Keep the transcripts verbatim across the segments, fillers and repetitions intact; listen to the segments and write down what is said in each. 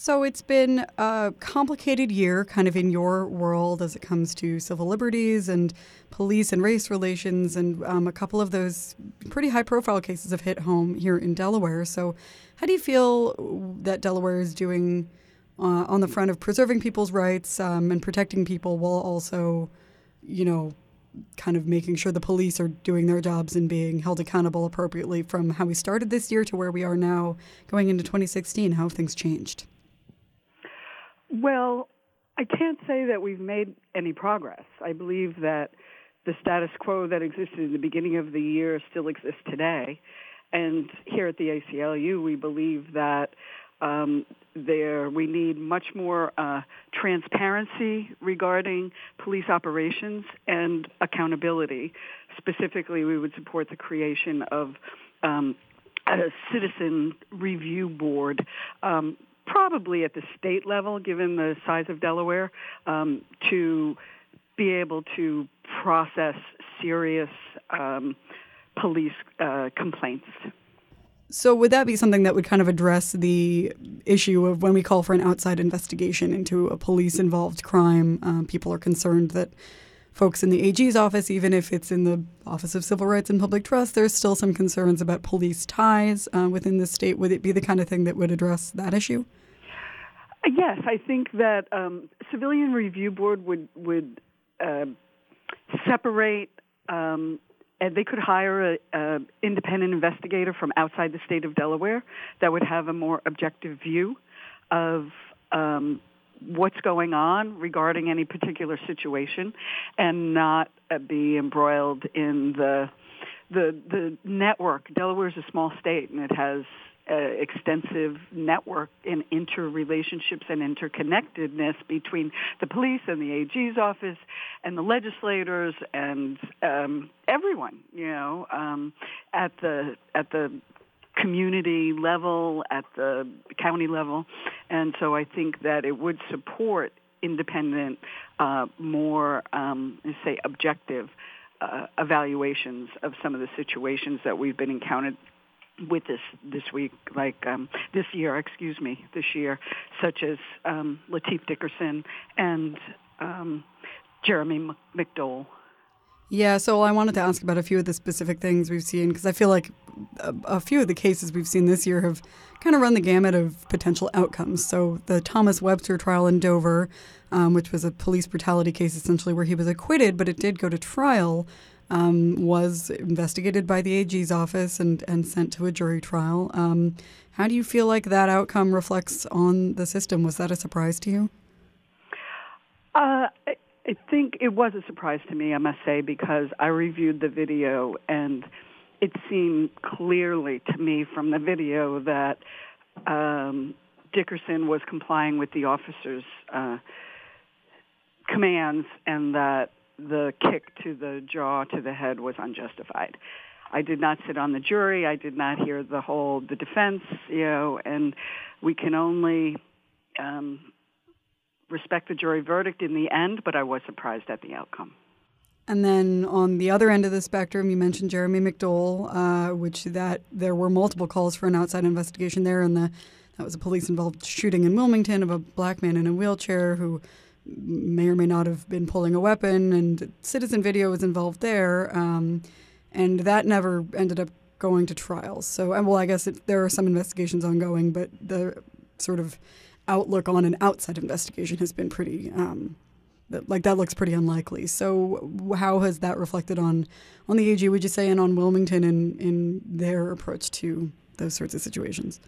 So it's been a complicated year kind of in your world as it comes to civil liberties and police and race relations, and um, a couple of those pretty high-profile cases have hit home here in Delaware. So how do you feel that Delaware is doing uh, on the front of preserving people's rights um, and protecting people while also, you know, kind of making sure the police are doing their jobs and being held accountable appropriately from how we started this year to where we are now going into twenty sixteen? How have things changed? Well, I can't say that we've made any progress. I believe that the status quo that existed in the beginning of the year still exists today. And here at the A C L U, we believe that um, there we need much more uh, transparency regarding police operations and accountability. Specifically, we would support the creation of um, a citizen review board, um, probably at the state level, given the size of Delaware, um, to be able to process serious um, police uh, complaints. So would that be something that would kind of address the issue of when we call for an outside investigation into a police-involved crime? Um, people are concerned that folks in the A G's office, even if it's in the Office of Civil Rights and Public Trust, there's still some concerns about police ties uh, within the state. Would it be the kind of thing that would address that issue? Yes, I think that um, Civilian Review Board would would uh, separate, um, and they could hire a, a independent investigator from outside the state of Delaware that would have a more objective view of um, what's going on regarding any particular situation, and not uh, be embroiled in the the the network. Delaware is a small state, and it has Uh, extensive network in interrelationships and interconnectedness between the police and the A G's office and the legislators and um, everyone, you know, um, at the at the community level, at the county level. And so I think that it would support independent, uh, more, um, say, objective uh, evaluations of some of the situations that we've been encountered with this this week, like um, this year, excuse me, this year, such as um, Lateef Dickerson and um, Jeremy McDowell. Yeah, so I wanted to ask about a few of the specific things we've seen, because I feel like a, a few of the cases we've seen this year have kind of run the gamut of potential outcomes. So the Thomas Webster trial in Dover, um, which was a police brutality case essentially where he was acquitted, but it did go to trial, Um, was investigated by the A G's office and, and sent to a jury trial. Um, how do you feel like that outcome reflects on the system? Was that a surprise to you? Uh, I, I think it was a surprise to me, I must say, because I reviewed the video, and it seemed clearly to me from the video that um, Dickerson was complying with the officer's uh, commands, and that the kick to the jaw, to the head, was unjustified. I did not sit on the jury. I did not hear the whole, the defense, you know, and we can only um, respect the jury verdict in the end, but I was surprised at the outcome. And then on the other end of the spectrum, you mentioned Jeremy McDowell, uh, which that there were multiple calls for an outside investigation there, and the, that was a police-involved shooting in Wilmington of a black man in a wheelchair who may or may not have been pulling a weapon, and citizen video was involved there, um, and that never ended up going to trial. So, well, I guess it, there are some investigations ongoing, but the sort of outlook on an outside investigation has been pretty, um, like that looks pretty unlikely. So how has that reflected on, on the A G, would you say, and on Wilmington in, in their approach to those sorts of situations?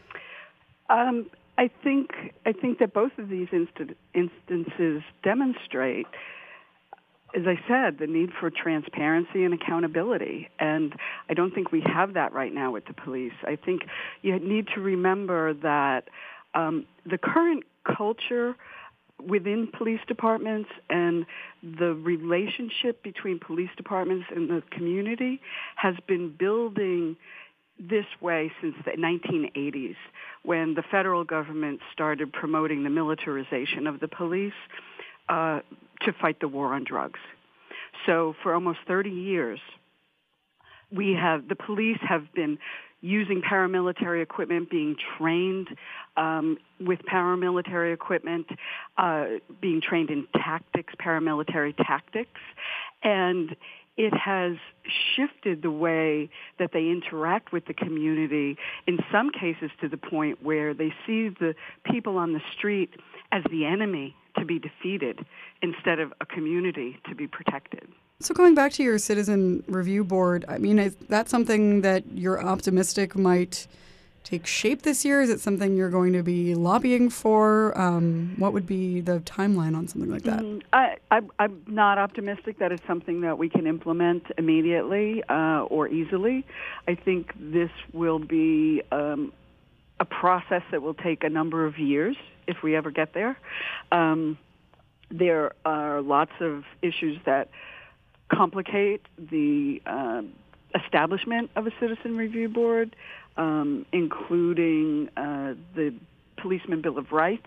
Um, I think I think that both of these inst- instances demonstrate, as I said, the need for transparency and accountability. And I don't think we have that right now with the police. I think you need to remember that um, the current culture within police departments and the relationship between police departments and the community has been building this way since the nineteen eighties, when the federal government started promoting the militarization of the police uh, to fight the war on drugs. So for almost thirty years, we have the police have been using paramilitary equipment, being trained um, with paramilitary equipment, uh, being trained in tactics, paramilitary tactics, and it has shifted the way that they interact with the community, in some cases to the point where they see the people on the street as the enemy to be defeated instead of a community to be protected. So going back to your Citizen Review Board, I mean, is that something that you're optimistic might take shape this year? Is it something you're going to be lobbying for? Um, what would be the timeline on something like that? Mm, I, I, I'm not optimistic that it's something that we can implement immediately uh, or easily. I think this will be um, a process that will take a number of years if we ever get there. Um, there are lots of issues that complicate the uh, establishment of a citizen review board, um, including uh, the Policeman Bill of Rights,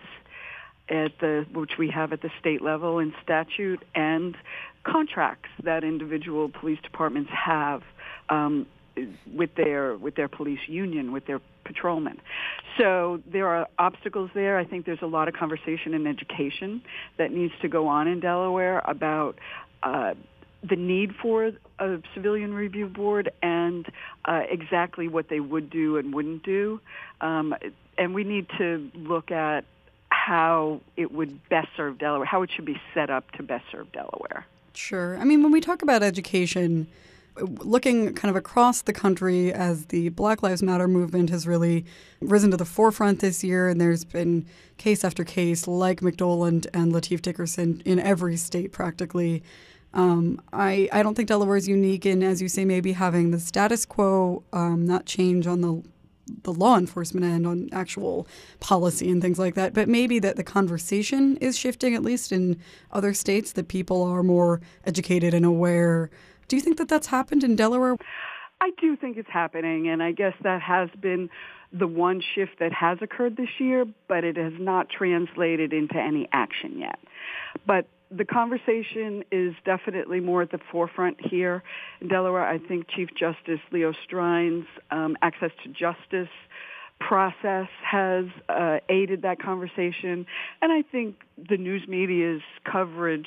at the which we have at the state level in statute, and contracts that individual police departments have um, with their with their police union, with their patrolmen. So there are obstacles there. I think there's a lot of conversation and education that needs to go on in Delaware about uh, the need for a civilian review board and uh, exactly what they would do and wouldn't do. Um, and we need to look at how it would best serve Delaware, how it should be set up to best serve Delaware. Sure. I mean, when we talk about education, looking kind of across the country as the Black Lives Matter movement has really risen to the forefront this year, and there's been case after case like McDowell and, and Lateef Dickerson in every state practically. Um, I, I don't think Delaware is unique in, as you say, maybe having the status quo um, not change on the the law enforcement end, on actual policy and things like that, but maybe that the conversation is shifting, at least in other states, that people are more educated and aware. Do you think that that's happened in Delaware? I do think it's happening, and I guess that has been the one shift that has occurred this year, but it has not translated into any action yet. But the conversation is definitely more at the forefront here in Delaware. I think Chief Justice Leo Strine's um, access to justice process has uh, aided that conversation, and I think the news media's coverage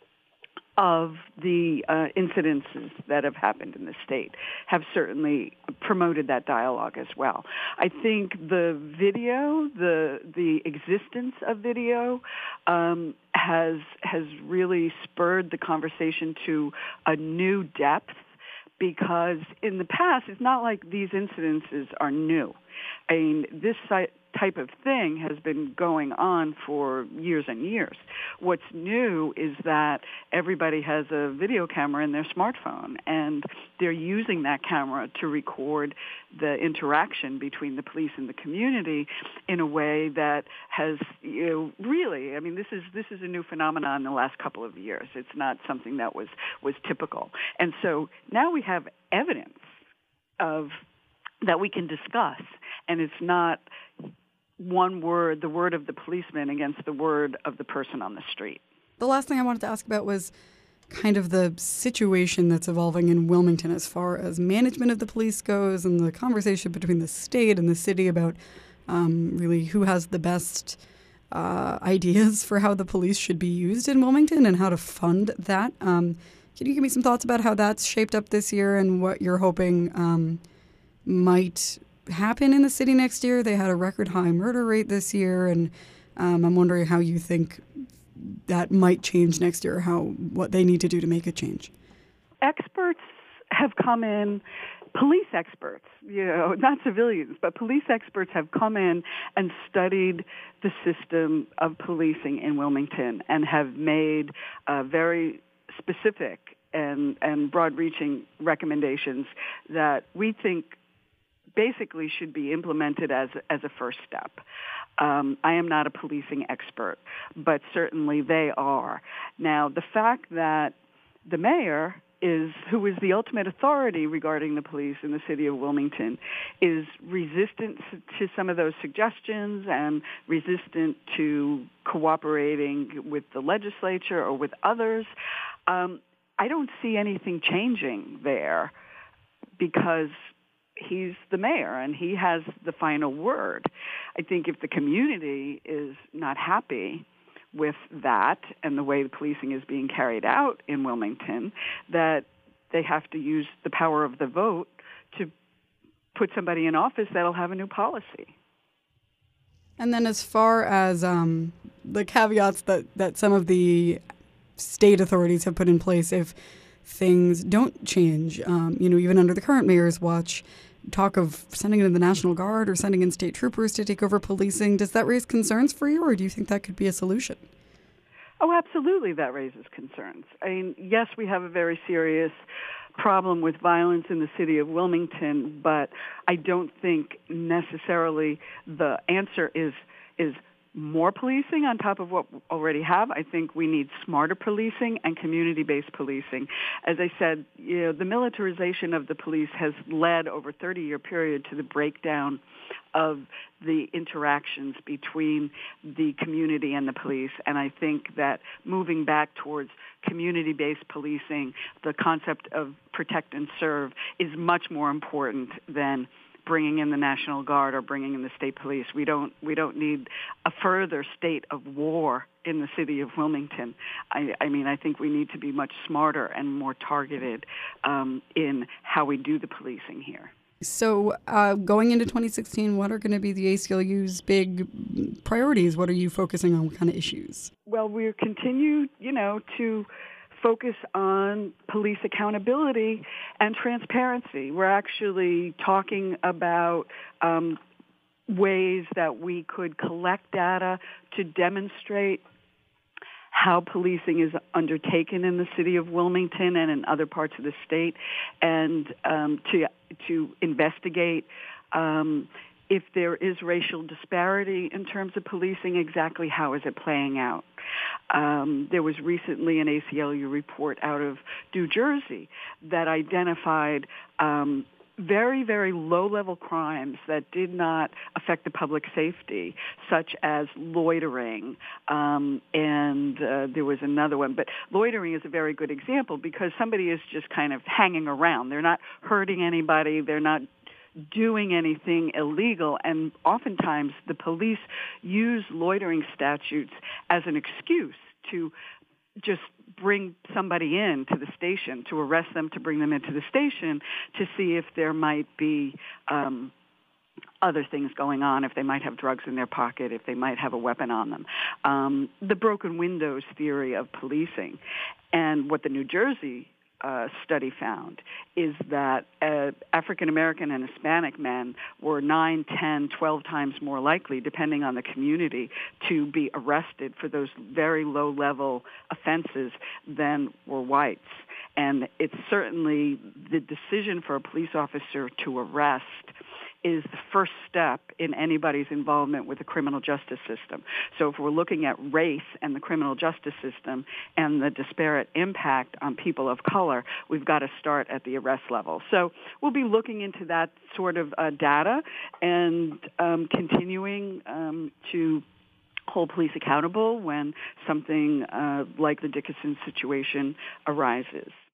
of the uh, incidences that have happened in the state have certainly promoted that dialogue as well. I think the video, the the existence of video, um, has has really spurred the conversation to a new depth, because in the past, it's not like these incidences are new. I mean, this site type of thing has been going on for years and years. What's new is that everybody has a video camera in their smartphone, and they're using that camera to record the interaction between the police and the community in a way that has, you know, really, I mean, this is this is a new phenomenon in the last couple of years. It's not something that was, was typical. And so now we have evidence of that we can discuss, and it's not one word, the word of the policeman against the word of the person on the street. The last thing I wanted to ask about was kind of the situation that's evolving in Wilmington as far as management of the police goes, and the conversation between the state and the city about um, really who has the best uh, ideas for how the police should be used in Wilmington and how to fund that. Um, can you give me some thoughts about how that's shaped up this year and what you're hoping um, might happen in the city next year? They had a record high murder rate this year, and um, I'm wondering how you think that might change next year, how what they need to do to make a change. Experts have come in, police experts, you know, not civilians, but police experts have come in and studied the system of policing in Wilmington and have made uh, very specific and, and broad-reaching recommendations that we think basically should be implemented as as a first step. Um, I am not a policing expert, but certainly they are. Now, the fact that the mayor is, who is the ultimate authority regarding the police in the city of Wilmington, is resistant to some of those suggestions and resistant to cooperating with the legislature or with others, um, I don't see anything changing there, because he's the mayor and he has the final word. I think if the community is not happy with that and the way the policing is being carried out in Wilmington, that they have to use the power of the vote to put somebody in office that'll have a new policy. And then as far as um, the caveats that, that some of the state authorities have put in place, if things don't change, um, you know, even under the current mayor's watch, talk of sending in the National Guard or sending in state troopers to take over policing, does that raise concerns for you, or do you think that could be a solution? Oh, absolutely, that raises concerns. I mean, yes, we have a very serious problem with violence in the city of Wilmington, but I don't think necessarily the answer is is more policing on top of what we already have. I think we need smarter policing and community-based policing. As I said, you know, the militarization of the police has led over a thirty-year period to the breakdown of the interactions between the community and the police. And I think that moving back towards community-based policing, the concept of protect and serve, is much more important than bringing in the National Guard or bringing in the state police. We don't we don't need a further state of war in the city of Wilmington. I, I mean, I think we need to be much smarter and more targeted um, in how we do the policing here. So uh, going into twenty sixteen, what are going to be the A C L U's big priorities? What are you focusing on? What kind of issues? Well, we continue, you know, to focus on police accountability and transparency. We're actually talking about um, ways that we could collect data to demonstrate how policing is undertaken in the city of Wilmington and in other parts of the state, and um, to to investigate um, if there is racial disparity in terms of policing, exactly how is it playing out. Um, there was recently an A C L U report out of New Jersey that identified um, very, very low-level crimes that did not affect the public safety, such as loitering, um, and uh, there was another one. But loitering is a very good example because somebody is just kind of hanging around. They're not hurting anybody. They're not doing anything illegal, and oftentimes the police use loitering statutes as an excuse to just bring somebody in to the station, to arrest them, to bring them into the station to see if there might be um, other things going on, if they might have drugs in their pocket, if they might have a weapon on them. Um, the broken windows theory of policing. And what the New Jersey Uh, study found is that uh, African American and Hispanic men were nine, ten, twelve times more likely, depending on the community, to be arrested for those very low-level offenses than were whites. And it's certainly the decision for a police officer to arrest is the first step in anybody's involvement with the criminal justice system. So if we're looking at race and the criminal justice system and the disparate impact on people of color, we've got to start at the arrest level. So we'll be looking into that sort of uh, data and um, continuing um, to hold police accountable when something uh, like the Dickinson situation arises.